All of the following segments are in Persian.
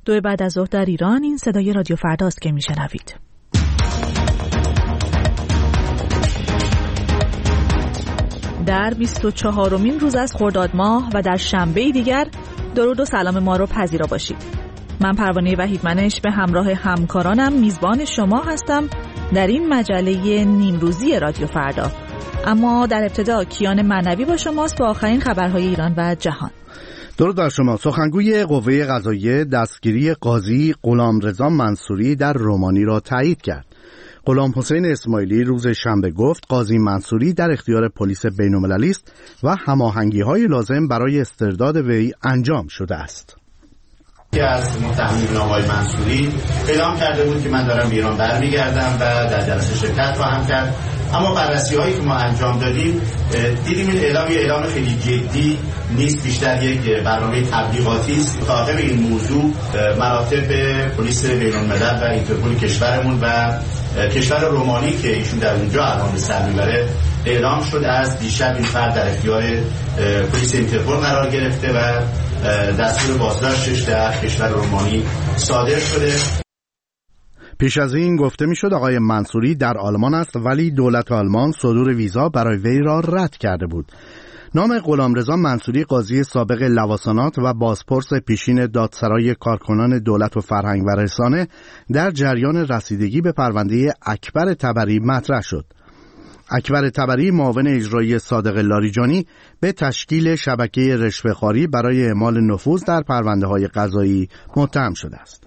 2 بعد از ظهر در ایران. این صدای رادیو فرداست که میشنوید. در 24مین روز از خرداد ماه و در شنبه دیگر درود و سلام ما رو پذیرا باشید. من پروانه وحیدمنش به همراه همکارانم میزبان شما هستم در این مجله نیمروزی رادیو فردا. اما در ابتدا کیان معنوی با شماست با آخرین خبرهای ایران و جهان. درود بر شما. سخنگوی قوه قضاییه دستگیری قاضی غلامرضا منصوری در رومانی را تایید کرد. غلامحسین اسماعیلی روز شنبه گفت قاضی منصوری در اختیار پلیس بین‌المللی است و هماهنگی‌های لازم برای استرداد وی انجام شده است. از متهمین آقای منصوری اعلام کرده بود که من دارم به ایران برمیگردم و در جلسه شرکت خواهم کرد، اما بررسی‌هایی که ما انجام دادیم دیدیم این اعلام خیلی جدی نیست، بیشتر یک برنامه تبلیغاتی است. مخاطب این موضوع مراتب پلیس بین‌الملل و اینترپل کشورمون و کشور رومانی که ایشون در اونجا الان به سر میبره اعلام شد. از دیشب این فرد در اختیار پلیس اینترپل قرار گرفته و دستور بازداشتش در کشور رومانی صادر شده. پیش از این گفته میشد آقای منصوری در آلمان است، ولی دولت آلمان صدور ویزا برای وی را رد کرده بود. نام غلامرضا منصوری قاضی سابق لواسانات و بازپرس پیشین دادسرای کارکنان دولت و فرهنگ و رسانه در جریان رسیدگی به پرونده اکبر طبری مطرح شد. اکبر طبری معاون اجرایی صادق لاریجانی به تشکیل شبکه رشوه‌خواری برای اعمال نفوذ در پرونده‌های قضایی متهم شده است.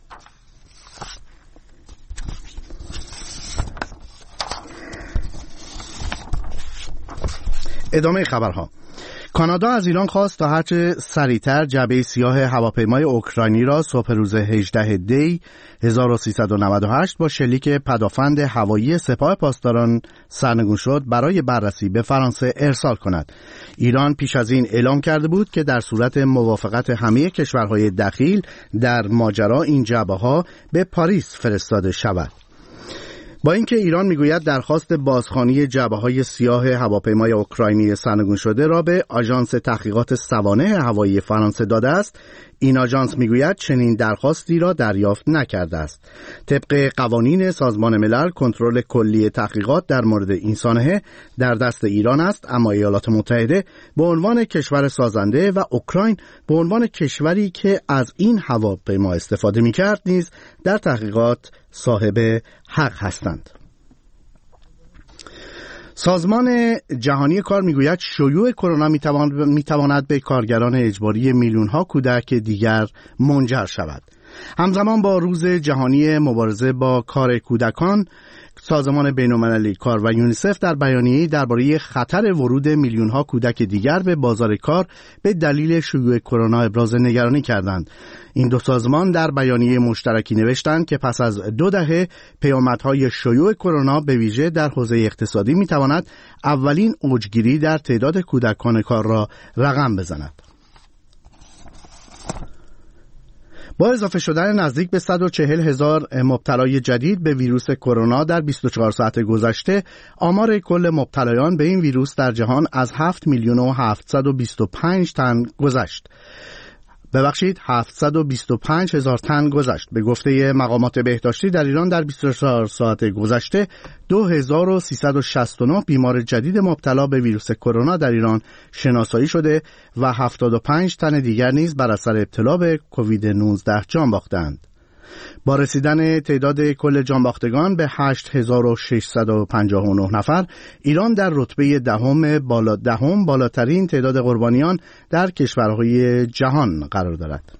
ادامه خبرها. کانادا از ایران خواست تا هرچه سریعتر جعبه سیاه هواپیمای اوکراینی را صبح روز 18 دی 1398 با شلیک پدافند هوایی سپاه پاسداران سرنگون شد برای بررسی به فرانسه ارسال کند. ایران پیش از این اعلام کرده بود که در صورت موافقت همه کشورهای دخیل در ماجرا این جعبه ها به پاریس فرستاده شود. با اینکه ایران میگوید درخواست بازخوانی جعبه‌های سیاه هواپیمای اوکراینی سرنگون شده را به آژانس تحقیقات سوانح هوایی فرانسه داده است، این آژانس میگوید چنین درخواستی را دریافت نکرده است. طبق قوانین سازمان ملل کنترل کلی تحقیقات در مورد این سانحه در دست ایران است، اما ایالات متحده به عنوان کشور سازنده و اوکراین به عنوان کشوری که از این هواپیما استفاده می‌کرد نیز در تحقیقات صاحب حق هستند. سازمان جهانی کار میگوید شیوع کرونا میتواند به کارگران اجباری میلیون‌ها کودک دیگر منجر شود. همزمان با روز جهانی مبارزه با کار کودکان، سازمان بین‌المللی کار و یونیسف در بیانیه‌ای درباره خطر ورود میلیون‌ها کودک دیگر به بازار کار به دلیل شیوع کرونا ابراز نگرانی کردند. این دو سازمان در بیانیه مشترکی نوشتند که پس از 2 دهه پیامدهای شیوع کرونا به ویژه در حوزه اقتصادی میتواند اولین اوجگیری در تعداد کودکان کار را رقم بزند. با اضافه شدن نزدیک به 140,000 مبتلای جدید به ویروس کرونا در 24 ساعت گذشته، آمار کل مبتلایان به این ویروس در جهان از 7,725,000 تن گذشت. 725,000 تن گذشت. به گفته مقامات بهداشتی در ایران در 24 ساعت گذشته 2369 بیمار جدید مبتلا به ویروس کرونا در ایران شناسایی شده و 75 تن دیگر نیز بر اثر ابتلا به کووید 19 جان باختند. با رسیدن تعداد کل جانباختگان به 8659 نفر، ایران در رتبه دهم بالاترین تعداد قربانیان در کشورهای جهان قرار دارد.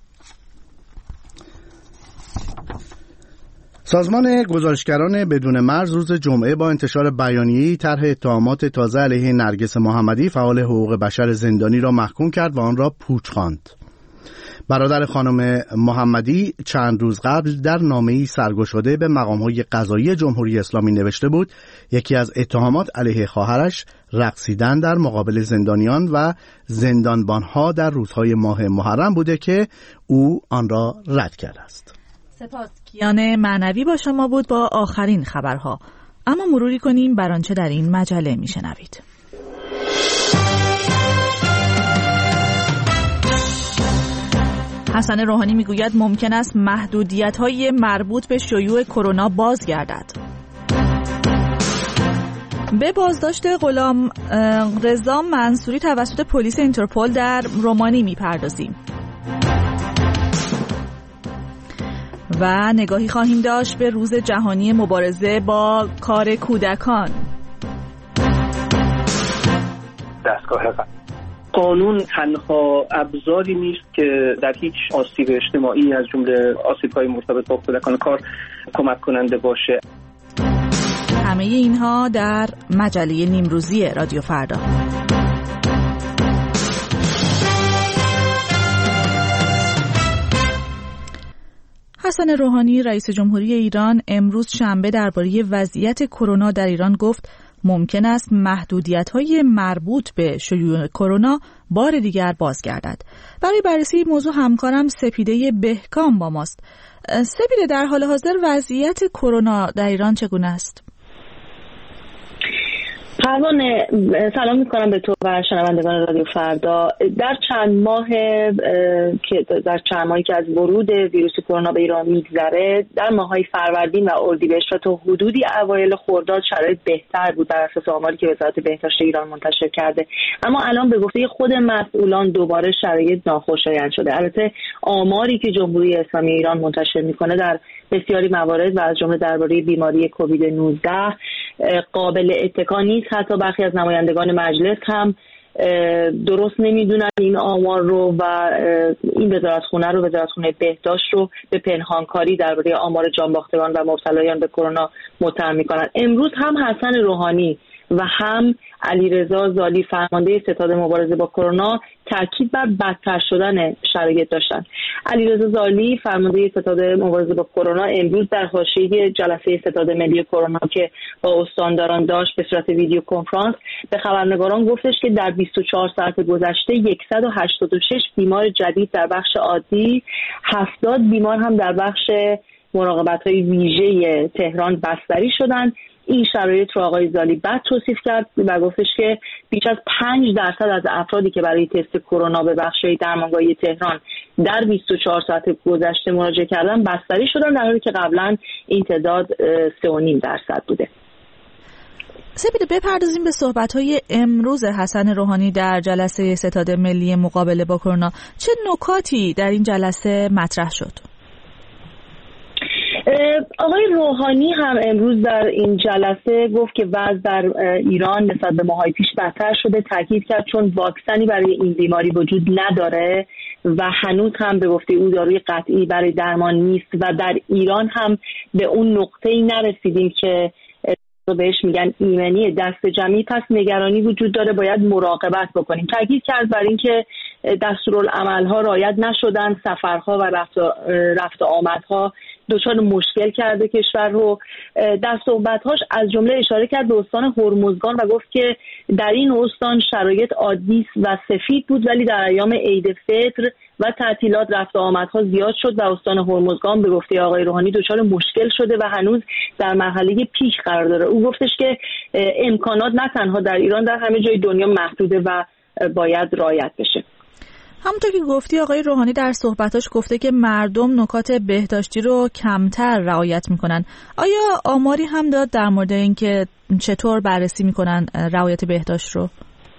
سازمان گزارشگران بدون مرز روز جمعه با انتشار بیانیه‌ای طرح اتهامات تازه علیه نرگس محمدی فعال حقوق بشر زندانی را محکوم کرد و آن را پوچ خواند. برادر خانم محمدی چند روز قبل در نامه‌ای سرگشاده به مقام‌های قضایی جمهوری اسلامی نوشته بود یکی از اتهامات علیه خواهرش رقصیدن در مقابل زندانیان و زندانبان‌ها در روزهای ماه محرم بوده که او آن را رد کرده است. سپاس. کیان معنوی با شما بود با آخرین خبرها. اما مروری کنیم بر آنچه در این مجله میشنوید. حسن روحانی میگوید ممکن است محدودیت‌های مربوط به شیوع کرونا بازگردد. به بازداشت غلام رضا منصوری توسط پلیس اینترپل در رومانی میپردازیم و نگاهی خواهیم داشت به روز جهانی مبارزه با کار کودکان. دستگاه قانون تنها ابزاری نیست که در هیچ آسیب اجتماعی از جمله آسیب‌های مرتبط با کودکان کار کمک کننده باشه. همه اینها در مجله نیمروزی رادیو فردا. حسن روحانی رئیس جمهوری ایران امروز شنبه درباره وضعیت کرونا در ایران گفت ممکن است محدودیت‌های مربوط به شیوع کرونا بار دیگر بازگردد. برای بررسی موضوع همکارم سپیده بهکام با ماست. سپیده، در حال حاضر وضعیت کرونا در ایران چگونه است؟ پروانه، سلام میکنم به تو و شنوندگان رادیو فردا. در چند ماهی که از ورود ویروس کرونا به ایران میگذره، در ماه‌های فروردین و اردیبهشت و تا حدودی اوایل خرداد شرایط بهتر بود بر اساس آماری که وزارت بهداشت ایران منتشر کرده، اما الان به گفته خود مسئولان دوباره شرایط ناخوشایند شده. البته آماری که جمهوری اسلامی ایران منتشر میکنه در بسیاری موارد و از جمله درباره بیماری کووید 19 قابل اتکا نیست. حتی برخی از نمایندگان مجلس هم درست نمیدونن این آمار رو و این وزارتخونه بهداشت رو به پنهانکاری درباره آمار جانباختگان و مبتلایان به کرونا متهم میکنن. امروز هم حسن روحانی و هم علیرضا زالی فرمانده ستاد مبارزه با کرونا تاکید بر بدتر شدن شرایط داشتن. علیرضا زالی فرمانده ستاد مبارزه با کرونا امروز در حاشیه جلسه ستاد ملی کرونا که با استانداران داشت به صورت ویدیو کنفرانس به خبرنگاران گفتش که در 24 ساعت گذشته 186 بیمار جدید در بخش عادی، 70 بیمار هم در بخش مراقبت‌های ویژه تهران بستری شدند. این شرایط رو آقای زالی بعد توصیف کرد و گفتش که بیش از 5% از افرادی که برای تست کرونا به بخش‌های درمانگاهی تهران در 24 ساعت گذشته مراجعه کردن بستری شدن، در حالی که قبلا این تعداد 3.5% بوده. سپیده، بپردازیم به صحبت‌های امروز حسن روحانی در جلسه ستاد ملی مقابله با کرونا. چه نکاتی در این جلسه مطرح شد؟ آقای روحانی هم امروز در این جلسه گفت که وضع در ایران نسبت به ماهای پیش بدتر شده. تاکید کرد چون واکسنی برای این بیماری وجود نداره و هنوز هم به گفته او داروی قطعی برای درمان نیست و در ایران هم به اون نقطه‌ای نرسیدیم که بهش میگن ایمنی دست جمعی، پس نگرانی وجود داره، باید مراقبت بکنیم. تاکید کرد بر این که دستورالعمل‌ها رعایت نشدن، سفرها و رفت آمدها دچار مشکل کرده کشور رو. در صحبت‌هاش از جمله اشاره کرد به استان هرمزگان و گفت که در این استان شرایط عادی و سفید بود، ولی در ایام عید فطر و تعطیلات رفت آمدها زیاد شد و استان هرمزگان به گفته آقای روحانی دچار مشکل شده و هنوز در مرحله پیک قرار داره. او گفتش که امکانات نه تنها در ایران، در همه جای دنیا محدوده و باید رعایت بشه. همونطور که گفتی آقای روحانی در صحبتاش گفته که مردم نکات بهداشتی رو کمتر رعایت میکنن. آیا آماری هم داد در مورد اینکه چطور بررسی میکنن رعایت بهداشت رو؟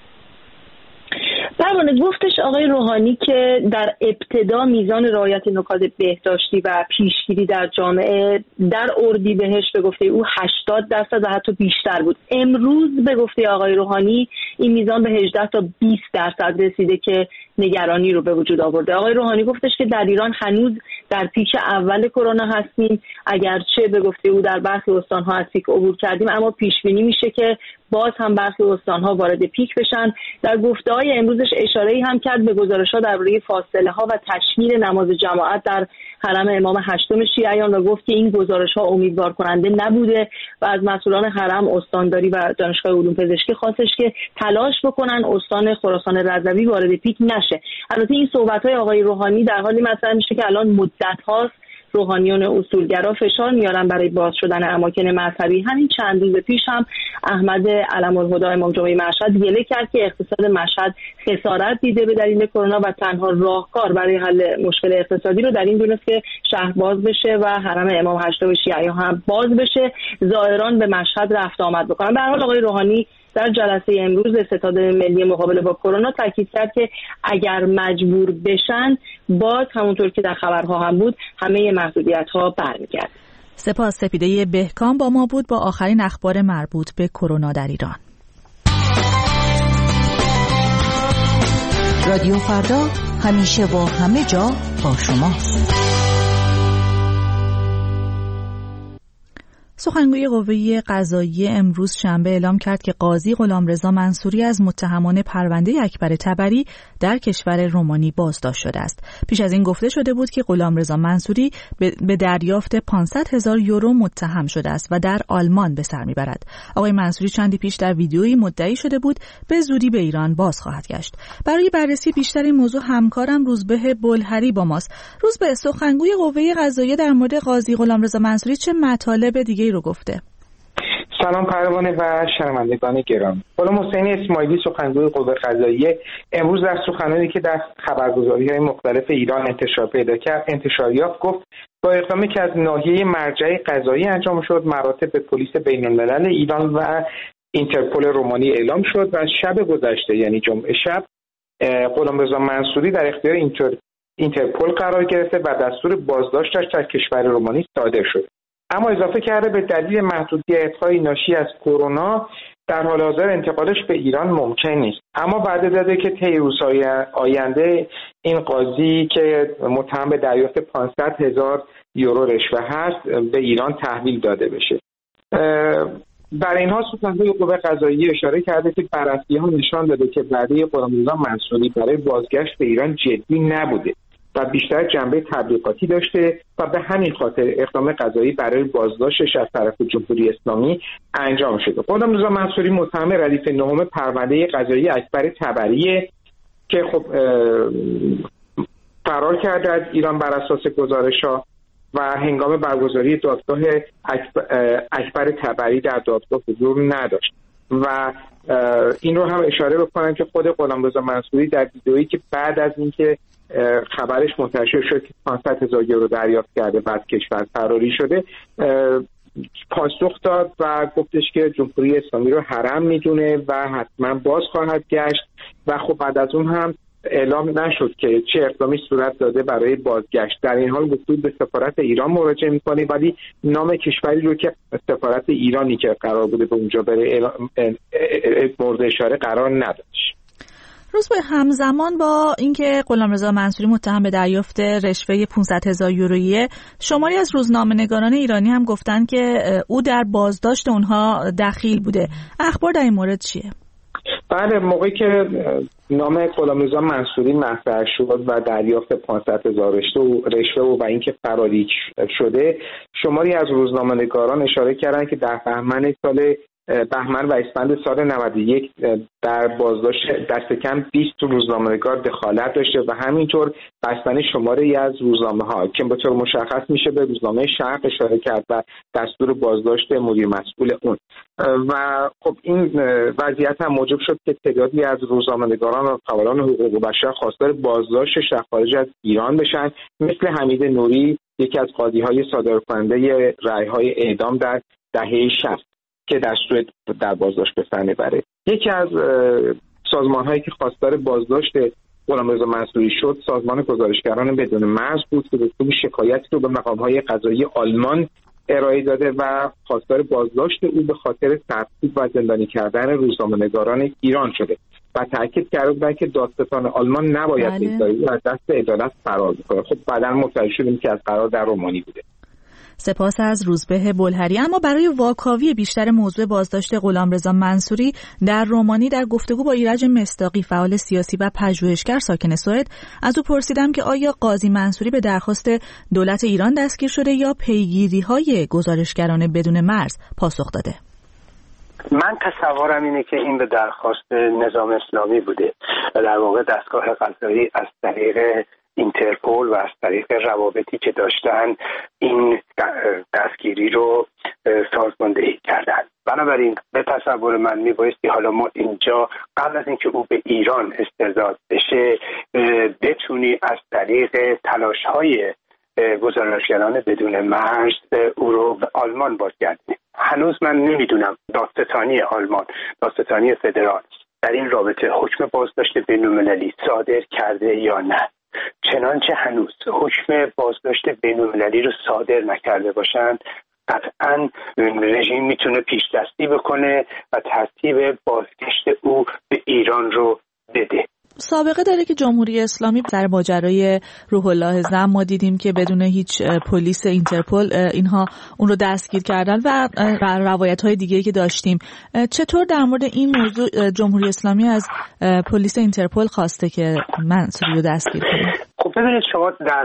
پروانه، گفتش آقای روحانی که در ابتدا میزان رعایت نکات بهداشتی و پیشگیری در جامعه در اردیبهشت به گفته او 80% و حتی بیشتر بود. امروز به گفته آقای روحانی این میزان به 18 تا 20% رسیده که نگرانی رو به وجود آورده. آقای روحانی گفتش که در ایران هنوز در پیک اول کرونا هستیم، اگرچه به گفته او در برخی استان‌ها از پیک عبور کردیم، اما پیش بینی میشه که باز هم برخی استان‌ها وارد پیک بشن. در گفته‌های امروزش اشاره‌ای هم کرد به گزارش‌ها درباره فاصله‌ها و تشکیل نماز جماعت در حرم امام هشتم شیعیان و گفت که این گزارش‌ها امیدوار کننده نبوده و از مسئولان حرم، استانداری و دانشگاه علوم پزشکی خواستش که تلاش بکنن استان خراسان رضوی وارد پیک نشه. البته این صحبت‌های آقای روحانی در حالی مطرح میشه که الان مدت هاست روحانیون اصولگرا فشار میارن برای باز شدن اماکن مذهبی. همین چند روز پیش هم احمد علم‌الهدی امام جمعه مشهد گله کرد که اقتصاد مشهد خسارت دیده به دلیل کرونا و تنها راهکار برای حل مشکل اقتصادی رو در این دونست که شهر باز بشه و حرم امام هشتم شیعی هم باز بشه، زائران به مشهد رفت آمد بکنن. به هر حال آقای روحانی در جلسه امروز ستاد ملی مقابله با کرونا تاکید کرد که اگر مجبور بشن باز همونطور که در خبرها هم بود همه محدودیت‌ها برمیگرده. سپاس. سپیده بهکام با ما بود با آخرین اخبار مربوط به کرونا در ایران. رادیو فردا همیشه و همه جا با شماست. سخنگوی قوه قضاییه امروز شنبه اعلام کرد که قاضی غلامرضا منصوری از متهمان پرونده اکبر طبری در کشور رومانی بازداشت شده است. پیش از این گفته شده بود که غلامرضا منصوری به دریافت 500,000 یورو متهم شده است و در آلمان به سر میبرد. آقای منصوری چندی پیش در ویدیویی مدعی شده بود به زودی به ایران باز خواهد گشت. برای بررسی بیشتر این موضوع همکارم روزبه بلهری با ماست. روزبه، سخنگوی قوه قضاییه در مورد قاضی غلامرضا منصوری چه مطالب دیگه رو گفته؟ سلام پروانه و شنوندگان گرامی. غلام حسینی اسماعیلی سخنگوی قوه قضاییه امروز در سخنرانی که در خبرگزاری‌های مختلف ایران انتشار یافت گفت با اقدامی که از ناحیه مرجع قضایی انجام شد، مراتب پلیس بین‌الملل ایران و اینترپل رومانی اعلام شد و شب گذشته یعنی جمعه شب غلامرضا منصوری در اختیار اینترپل قرار گرفته و دستور بازداشتش در کشور رومانی صادر شد. اما اضافه کرده به دلیل محدودیت‌های ناشی از کرونا در حال حاضر انتقالش به ایران ممکن نیست. اما وعده داده که طی روزهای آینده این قاضی که متهم به دریافت 500,000 یورو رشوه هست به ایران تحویل داده بشه. در این حال سخنگوی قوه قضاییه اشاره کرده که بررسی‌ها نشان داده که وعده غلامرضا منصوری برای بازگشت به ایران جدی نبوده و بیشتر جنبه تبلیغاتی داشته و به همین خاطر اقدام قضایی برای بازداشتش از طرف جمهوری اسلامی انجام شده. غلامرضا منصوری متهم ردیف نهم پرونده قضایی اکبر طبری که خب فرار کرده از ایران بر اساس گزارش‌ها و هنگام برگزاری دادگاه اکبر طبری در دادگاه حضور نداشت و این رو هم اشاره بکنم که خود غلامرضا منصوری در ویدئویی که بعد از اینکه خبرش منتشر شد که 500,000 یورو دریافت کرده بعد کشور فراری شده پاسخ داد و گفتش که جمهوری اسلامی رو حرم میدونه و حتما باز خواهد گشت و خب بعد از اون هم اعلام نشد که چه اقدامی صورت داده برای بازگشت. در این حال گفتود به سفارت ایران مراجعه میکنه ولی نام کشوری رو که سفارت ایرانی که قرار بوده به اونجا بره مورد اشاره قرار نداشت. روز به همزمان با اینکه غلامرضا منصوری متهم به دریافت رشوه 500,000 یورویی، شماری از روزنامه‌نگاران ایرانی هم گفتن که او در بازداشت اونها دخیل بوده. اخبار در این مورد چیه؟ بله، موقعی که نام غلامرضا منصوری مطرح شد و دریافت 500,000 رشوه و اینکه فراری شده، شماری از روزنامه‌نگاران اشاره کردن که در بهمن و اسفند سال 91 در بازداشت دست کم 20 روزنامه‌نگار دخالت داشته و همینطور بستن شماری از روزنامه‌ها که به طور مشخص میشه به روزنامه شرق اشاره کرد و دستور بازداشت مدیر مسئول اون و خب این وضعیت هم موجب شد که تعدادی از روزنامه‌نگاران و فعالان حقوق بشر خواستار بازداشتش در خارج از ایران بشن، مثل حمید نوری، یکی از قاضی‌های صادرکننده رأی‌های اعدام در دهه 60 که دستور در بازداشت به سر میبره. یکی از سازمان‌هایی که خواستار بازداشت غلامرضا منصوری شد سازمان گزارشگران بدون مرز بود که به شکایتی رو به مقام‌های قضایی آلمان ارائه داده و خواستار بازداشت او به خاطر تعقیب و زندانی کردن روزنامه‌نگاران ایران شده و تاکید کرده که دادستان آلمان نباید بگذارید و از دست عدالت فرار بکنه. خب بعداً متوجه شدیم که از قرار در رومانی بوده. سپاس از روزبه بلهری. اما برای واکاوی بیشتر موضوع بازداشت غلامرضا منصوری در رومانی در گفتگو با ایرج مصداقی، فعال سیاسی و پژوهشگر ساکن سوئد، از او پرسیدم که آیا قاضی منصوری به درخواست دولت ایران دستگیر شده یا پیگیری‌های گزارشگران بدون مرز پاسخ داده؟ من تصورم اینه که این به درخواست نظام اسلامی بوده و در واقع دستگاه قضایی از طریق اینترپل و از طریق روابطی که داشتن این دستگیری رو سازماندهی کردن. بنابراین به تصور من میبایستی حالا ما اینجا قبل از اینکه او به ایران استرداد بشه بتونی از طریق تلاش‌های گزارشگران بدون مرز او رو به آلمان بازگردونی. هنوز من نمیدونم دادستانی آلمان، دادستانی فدرال در این رابطه حکم بازداشت بین‌المللی صادر کرده یا نه. چنانچه هنوز حکم بازداشت بین‌المللی رو صادر نکرده باشند قطعاً رژیم میتونه پیش دستی بکنه و ترتیب بازگشت او به ایران رو بده. سابقه داره که جمهوری اسلامی در ماجرای روح الله زم ما دیدیم که بدون هیچ پلیس اینترپل اینها اون رو دستگیر کردن و روایت‌های دیگه‌ای که داشتیم. چطور در مورد این موضوع جمهوری اسلامی از پلیس اینترپل خواسته که منصوری رو دستگیر کنه؟ خب ببینید شما در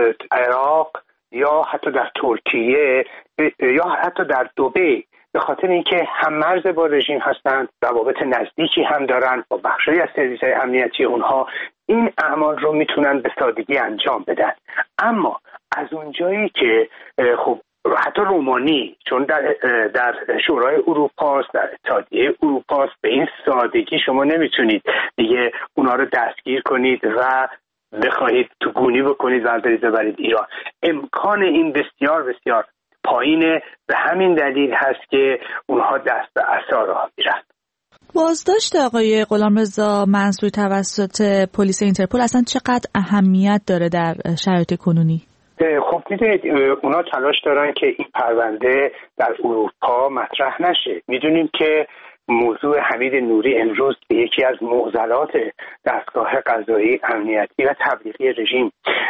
عراق یا حتی در ترکیه یا حتی در دبی به خاطر اینکه هم مرز با رژیم هستند، روابط نزدیکی هم دارن با بخشی از سرویس‌های امنیتی اونها، این اعمال رو میتونن به سادگی انجام بدن. اما از اونجایی که خب حتی رومانی چون در شورای اروپا است، در اتحادیه اروپا است، به این سادگی شما نمیتونید دیگه اونا رو دستگیر کنید و بخواهید تو گونی بکنید و ببرید ایران. امکان این بسیار بسیار پایینه. به همین دلیل هست که اونها دست به عصا راه میرن. بازداشت آقای غلامرضا منصوری توسط پلیس اینترپل اصلا چقدر اهمیت داره در شرایط کنونی؟ خب میدونید اونا تلاش دارن که این پرونده در اروپا مطرح نشه. میدونیم که موضوع حمید نوری امروز به یکی از معضلات دستگاه قضایی امنیتی و تبلیغی رژیم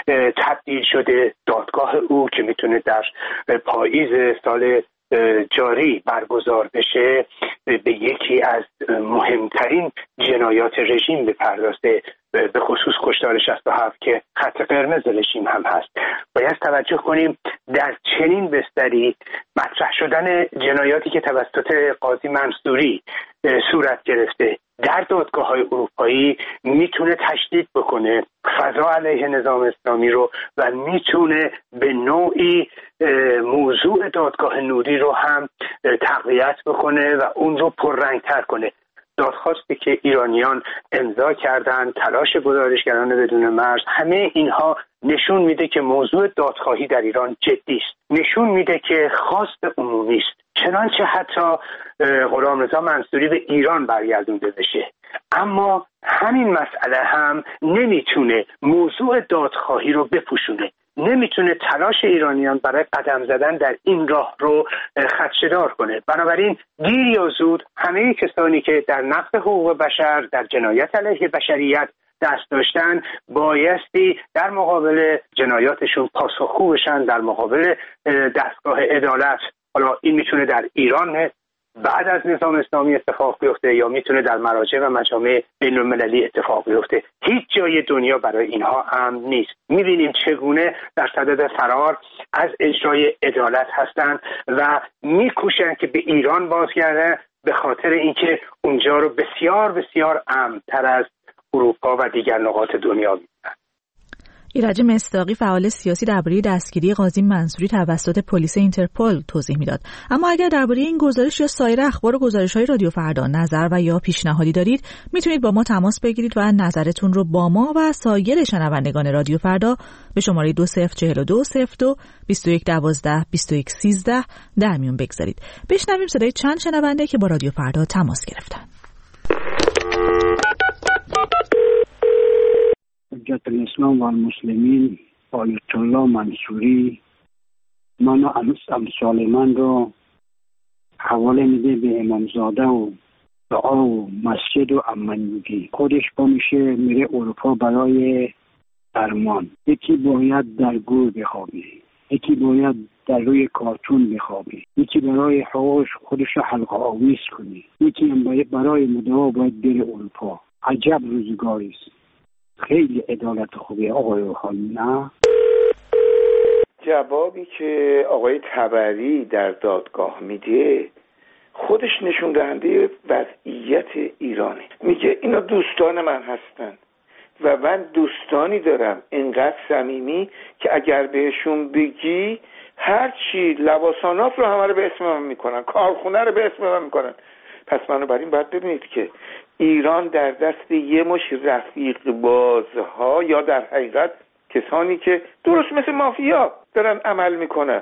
تبدیل شده. دادگاه او که میتونه در پاییز سال جاری برگزار بشه به یکی از مهمترین جنایات رژیم بپردازه، به خصوص کشتار 67 که خط قرمز رژیم هم هست. باید توجه کنیم در چنین بستری مطرح شدن جنایاتی که توسط قاضی منصوری صورت گرفته در دادگاه‌های اروپایی میتونه تشدید بکنه فضا علیه نظام اسلامی رو و میتونه به نوعی موضوع دادگاه نوری رو هم تقویت بکنه و اون رو پررنگ‌تر کنه. دادخواستی که ایرانیان امضا کردند، تلاش گزارشگران بدون مرز، همه اینها نشون میده که موضوع دادخواهی در ایران جدی است. نشون میده که خواست عمومی است. چنانچه حتی غلامرضا منصوری به ایران برگردونده بشه. اما همین مسئله هم نمیتونه موضوع دادخواهی رو بپوشونه. نمیتونه تلاش ایرانیان برای قدم زدن در این راه رو خدشه‌دار کنه. بنابراین دیر یا زود همه کسانی که در نقض حقوق بشر، در جنایت علیه بشریت دست داشتن بایستی در مقابل جنایاتشون پاسخگو بشن، در مقابل دستگاه عدالت. حالا این میتونه در ایران بعد از نظام اسلامی اتفاق بیفته یا میتونه در مراجع و مجامع بین‌المللی اتفاق بیفته. هیچ جای دنیا برای اینها امن نیست. میبینیم چگونه در صدد فرار از اجرای عدالت هستند و میکوشن که به ایران بازگردن به خاطر اینکه اونجا رو بسیار بسیار امن‌تر از اروپا و دیگر نقاط دنیا می‌بینن. ایرج مصداقی فعال سیاسی درباره دستگیری قاضی منصوری توسط پلیس اینترپل توضیح میداد. اما اگر درباره این گزارش یا سایر اخبار و گزارش‌های رادیو فردا نظر و یا پیشنهادی دارید، میتونید با ما تماس بگیرید و نظرتون رو با ما و سایر شنوندگان رادیو فردا به شماره 204202 2112 2113 در میون بگذارید. بشنویم صدای چند شنونده که با رادیو فردا تماس گرفتن. حجت الاسلام و المسلمین آیت الله منصوری من و امثال من رو حواله میده به امامزاده و دعا و مسجد و امنیگی. خودش با میشه میره اروپا برای درمان. یکی باید در گور بخوابه، یکی باید در روی کارتون بخوابه، یکی برای حقوقش خودش حلقه آویز کنه، یکی هم برای مدعا باید بره اروپا. عجب روزگاری است. خیلی عدالت خوبی آقای روحانی، نه؟ جوابی که آقای تبری در دادگاه میده خودش نشون دهنده وضعیت ایرانه. میگه اینا دوستان من هستن، و من دوستانی دارم اینقدر صمیمی که اگر بهشون بگی هر چی لواسانات رو همه رو به اسم من میکنن، کارخونه رو به اسم من میکنن. پس بنابراین باید ببینید که ایران در دست یه مش رفیق بازها یا در حقیقت کسانی که درست مثل مافیا دارن عمل میکنن.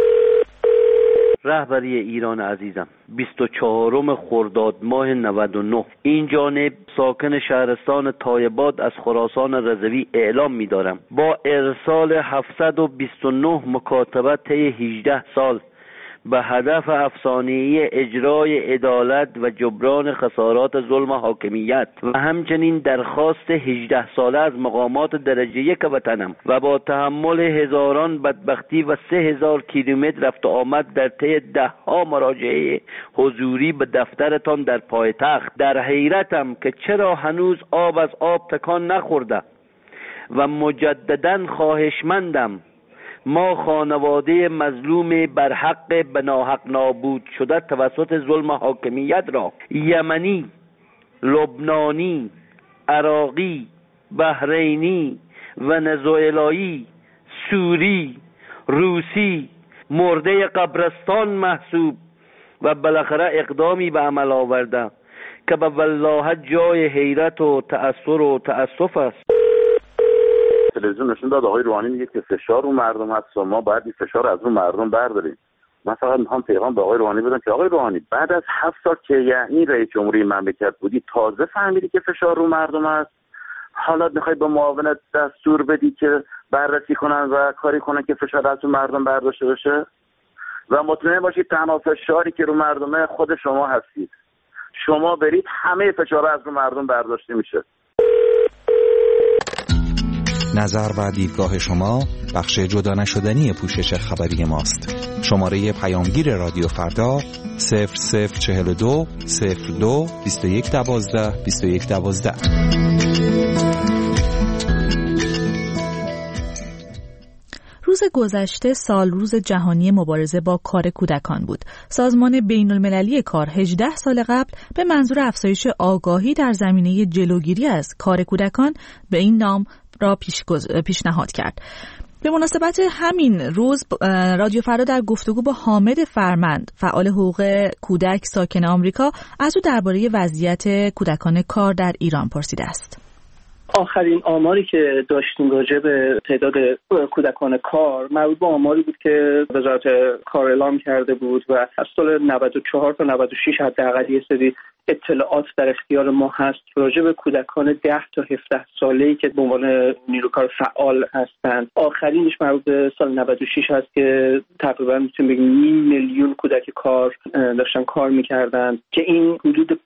رهبری ایران عزیزم، 24 خرداد ماه 99 این جانب ساکن شهرستان تایباد از خراسان رضوی اعلام می‌دارم با ارسال 729 مکاتبه طی 18 سال به هدف افسانه‌ای اجرای عدالت و جبران خسارات ظلم حاکمیت و همچنین درخواست 18 ساله از مقامات درجه 1 وطنم و با تحمل هزاران بدبختی و 3000 کیلومتر رفت و آمد در طی 10 مراجعه حضوری به دفترتان در پایتخت در حیرتم که چرا هنوز آب از آب تکان نخورده و مجدداً خواهشمندم ما خانواده مظلوم بر حق بناحق نابود شده توسط ظلم حاکمیت را یمنی، لبنانی، عراقی، بحرینی، ونزوئلایی، سوری، روسی مرده قبرستان محسوب و بالاخره اقدامی به عمل آورده که به والله جای حیرت و تأثر و تأسف است. تلویزیون نشون داد آقای روحانی میگه که فشار رو مردم هست و ما باید این فشار از رو مردم برداریم. من فقط میخوام پیغام به آقای روحانی بدم که آقای روحانی بعد از 7 سال که یعنی رئیس جمهوری مملکت بودی تازه فهمیدی که فشار رو مردم هست، حالا میخوای به معاونت دستور بدی که بررسی کنن و کاری کنن که فشار از رو مردم برداشته بشه؟ و مطمئن باشید تنها فشاری که رو مردمه خود شما هستید. شما برید همه فشار از رو مردم برداشته میشه. نظر و دیدگاه شما بخش جدا نشدنی پوشش خبری ماست. شماره پیامگیر رادیو فردا 0042 02 21 12 21 12. روز گذشته سال روز جهانی مبارزه با کار کودکان بود. سازمان بین المللی کار 18 سال قبل به منظور افزایش آگاهی در زمینه جلوگیری از کار کودکان به این نام را پیشنهاد کرد. به مناسبت همین روز رادیو فردا در گفتگو با حامد فرمند فعال حقوق کودک ساکن آمریکا از او درباره وضعیت کودکان کار در ایران پرسیده است. آخرین آماری که داشتیم راجع به تعداد کودکان کار مربوط به آماری بود که وزارت کار اعلام کرده بود و از سال 94 تا 96 حداقل یه سری اطلاعات در اختیار ما هست راجع به کودکان 10 تا 17 ساله‌ای که به عنوان نیروی کار فعال هستند. آخرینش مربوط به سال 96 هست که تقریبا میتونیم بگیم 1 میلیون کودک کار داشتن کار می‌کردند که این حدود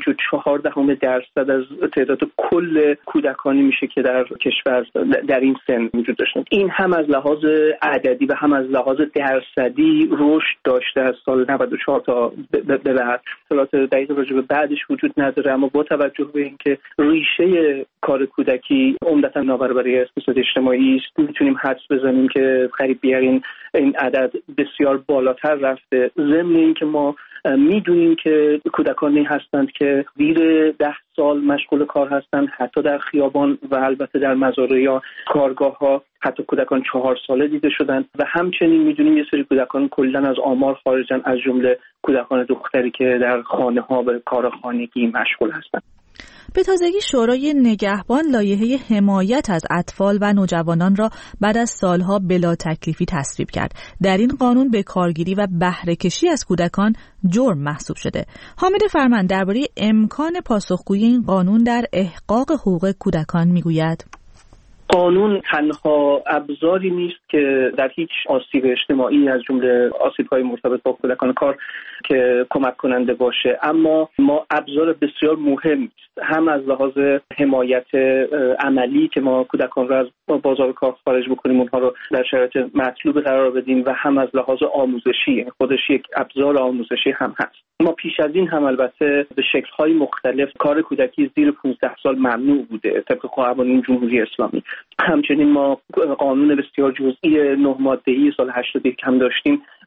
5.4% از تعداد کل کودکانی میشه که در کشور در این سن وجود داشتند. این هم از لحاظ عددی و هم از لحاظ درصدی رشد داشته از سال 94 تا به بعد. اطلاعات دقیق راجع به بعدش وجود نداره، اما با توجه به اینکه ریشه کار کودکی عمدتاً نابرابری اقتصادی اجتماعی است میتونیم حدس بزنیم که قریب بیارین این عدد بسیار بالاتر رفته. ضمن اینکه ما میدونیم که کودکانی هستند که زیر 10 سال مشغول کار هستند، حتی در خیابان و البته در مزارع یا کارگاه‌ها حتی کودکان 4 ساله دیده شدند و همچنین میدونیم یه سری کودکان کلاً از آمار خارجن، از جمله کودکان دختری که در خانه‌ها به کار خانگی مشغول هستند. به تازگی شورای نگهبان لایحه حمایت از اطفال و نوجوانان را بعد از سالها بلا تکلیفی تصویب کرد. در این قانون به کارگیری و بهره کشی از کودکان جرم محسوب شده. حامد فرمند درباره امکان پاسخگویی این قانون در احقاق حقوق کودکان میگوید: قانون تنها ابزاری نیست که در هیچ آسیب اجتماعی از جمله آسیب‌های مرتبط با کودکان کار که کمک کننده باشه، اما ما ابزار بسیار مهم است، هم از لحاظ حمایت عملی که ما کودکان را از بازار کار خارج بکنیم، اونها رو در شرایط مطلوب قرار بدیم، و هم از لحاظ آموزشی، خودش یک ابزار آموزشی هم هست. ما پیش از این هم البته به شکل‌های مختلف کار کودکی زیر 15 سال ممنوع بوده طبق قوانین جمهوری اسلامی. همچنین ما قانون بسیار جزئی 9 ماده‌ای سال 81 هم داشتیم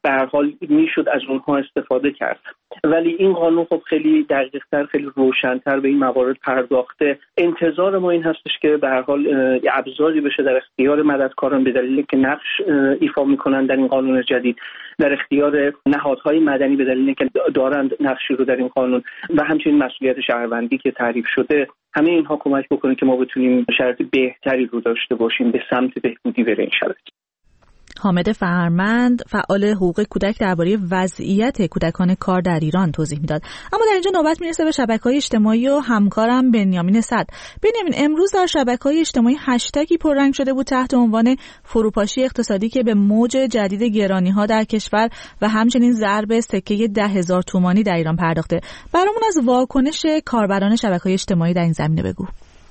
به هر حال میشد از اونها استفاده کرد. ولی این قانون خب خیلی دقیق‌تر، خیلی روشن‌تر به این موارد پرداخته. انتظار ما این هستش که به هر حال ابزاری بشه در اختیار مددکاران به دلیل که نقش ایفا میکنن در این قانون جدید، در اختیار نهادهای مدنی به دلیل که دارند نقشی رو در این قانون، و همچنین مسئولیت شهروندی که تعریف شده. همه اینها کمک بکنه که ما بتونیم شرایط بهتری رو داشته باشیم، به سمت بهبودی بره این شرایط. حامد فرمند فعال حقوق کودک درباره وضعیت کودکان کار در ایران توضیح میداد. اما در اینجا نوبت میرسه به شبکه‌های اجتماعی و همکارم بنیامین صدر. بنیامین، امروز در شبکه‌های اجتماعی هشتگی پررنگ شده بود تحت عنوان فروپاشی اقتصادی که به موج جدید گرانی‌ها در کشور و همچنین ضرب سکه 10,000 تومانی در ایران پرداخته. برامون از واکنش کاربران شبکه‌های اجتماعی در این زمینه بگو.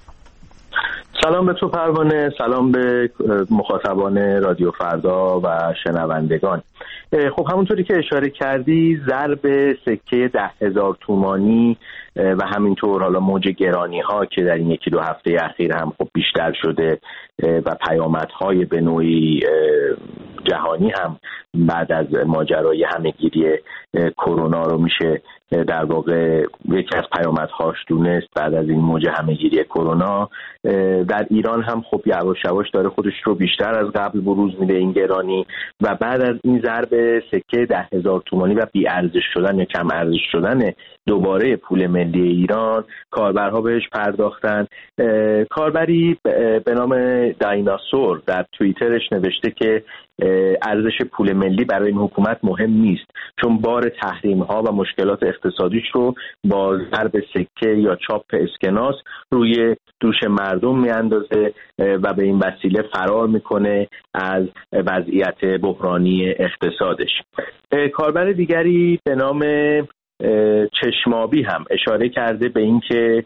سلام به تو پروانه، سلام به مخاطبان رادیو فردا و شنوندگان. خب همونطوری که اشاره کردی، ضرب سکه 10,000 تومانی و همینطور حالا موج گرانی ها که در این 1-2 هفته اخیر هم خب بیشتر شده و پیامدهای به نوعی جهانی هم بعد از ماجرای همهگیری کرونا رو میشه در واقع یکی از پیامدهاش دونست. بعد از این موج همهگیری کرونا در ایران هم خب یواش یواش داره خودش رو بیشتر از قبل بروز میده این گرانی، و بعد از این ضرب سکه 10,000 تومانی و بی ارزش شدن یا کم ارزش شدن دوباره پول ملی ایران، کاربرها بهش پرداختن. کاربری به نام دایناسور در توییترش نوشته که ارزش پول ملی برای این حکومت مهم نیست، چون بار تحریم ها و مشکلات اقتصادیش رو با ضرب سکه یا چاپ اسکناس روی دوش مردم میاندازه و به این وسیله فرار میکنه از وضعیت بحرانی اقتصادش. کاربر دیگری به نام چشمابی هم اشاره کرده به اینکه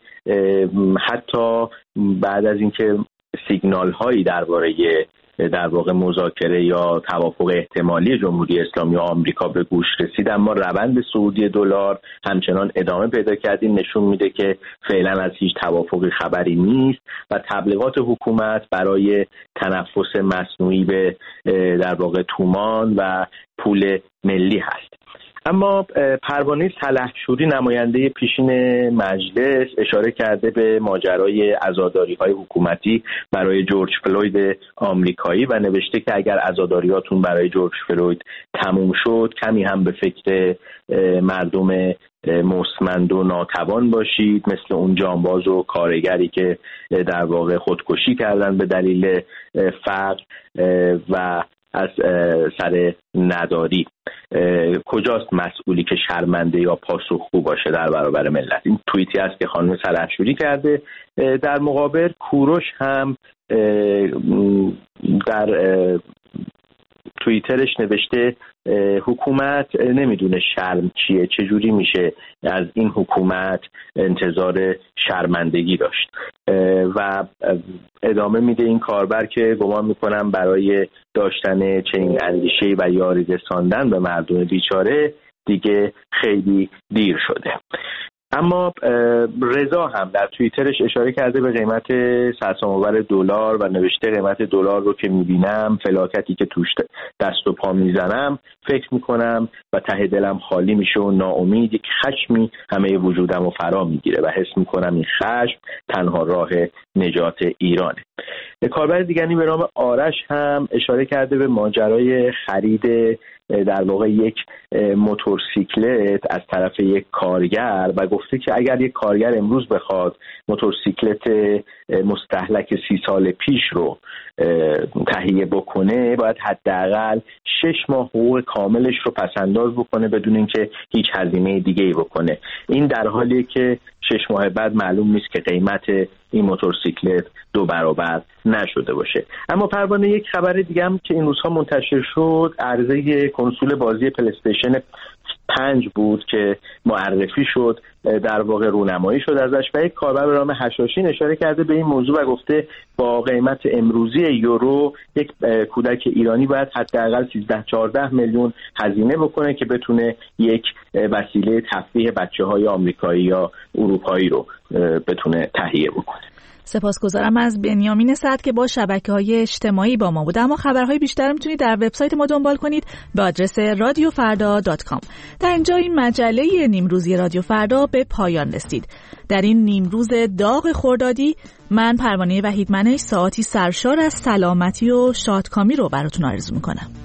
حتی بعد از اینکه سیگنال هایی درباره در واقع مذاکره یا توافق احتمالی جمهوری اسلامی و آمریکا به گوش رسید، اما روند صعودی دلار همچنان ادامه پیدا کرد. این نشون میده که فعلا از هیچ توافقی خبری نیست و تبلیغات حکومت برای تنفس مصنوعی به در واقع تومان و پول ملی هست. اما پروانه سلحشوری نماینده پیشین مجلس اشاره کرده به ماجرای عزاداری‌های حکومتی برای جورج فلوید آمریکایی و نوشته که اگر عزاداریاتون برای جورج فلوید تموم شد، کمی هم به فکر مردم مستمند و ناتوان باشید، مثل اون جانباز و کارگری که در واقع خودکشی کردن به دلیل فقر و از سر نداری. کجاست مسئولی که شرمنده یا پاسخگو باشه در برابر ملت؟ این توییتی است که خانم سلحشوری کرده. در مقابل کوروش هم در توییترش نوشته حکومت نمیدونه شرم چیه، چجوری میشه از این حکومت انتظار شرمندگی داشت. و ادامه میده این کاربر که گمان میکنم برای داشتن چنین اندیشه‌ای و یاری رساندن به مردم بیچاره دیگه خیلی دیر شده. اما رضا هم در توییترش اشاره کرده به قیمت سرسام‌آور دلار و نوشته قیمت دلار رو که میبینم، فلاکتی که توش دست و پا میزنم، فکر میکنم و ته دلم خالی میشه و ناامید، یک خشمی همه وجودم رو فرا میگیره و حس میکنم این خشم تنها راه نجات ایرانه. کاربر دیگری به نام آرش هم اشاره کرده به ماجرای خرید در واقع یک موتورسیکلت از طرف یک کارگر و گفته که اگر یک کارگر امروز بخواد موتورسیکلت مستهلک 30 سال پیش رو تهیه بکنه، باید حداقل 6 ماه حقوق کاملش رو پسنداز بکنه بدون اینکه هیچ هزینه دیگه‌ای بکنه. این در حالیه که 6 ماه بعد معلوم نیست که قیمت این موتورسیکلت 2 برابر نشده باشه. اما پروانه یک خبر دیگه هم که این روزها منتشر شد، عرضه کنسول بازی پلی‌استیشن 5 بود که معرفی شد، در واقع رونمایی شد ازش و یک کاربر به نام حشاشین اشاره کرده به این موضوع و گفته با قیمت امروزی یورو یک کودک ایرانی باید حداقل 13-14 میلیون هزینه بکنه که بتونه یک وسیله تفریح بچه‌های آمریکایی یا اروپایی رو بتونه تهیه بکنه. سپاسگزارم از بنیامین سعد که با شبکه‌های اجتماعی با ما بود. اما خبرهای بیشتر میتونید در وبسایت ما دنبال کنید به آدرس radiofarda.com. در اینجا این مجله نیمروزی رادیو فردا به پایان رسید. در این نیمروز داغ خردادی من پروانه وحیدمنش ساعتی سرشار از سلامتی و شادکامی رو براتون آرزو میکنم.